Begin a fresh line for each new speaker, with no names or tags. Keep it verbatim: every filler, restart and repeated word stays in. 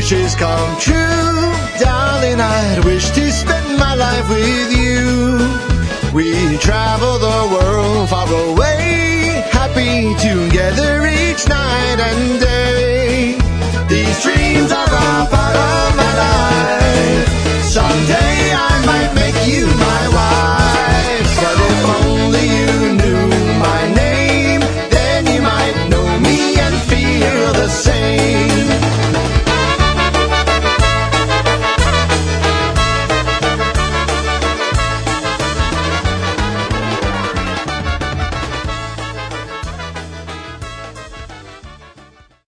wishes come true. Darling, I'd wish to spend my life with you. We travel the world far away, happy together each night.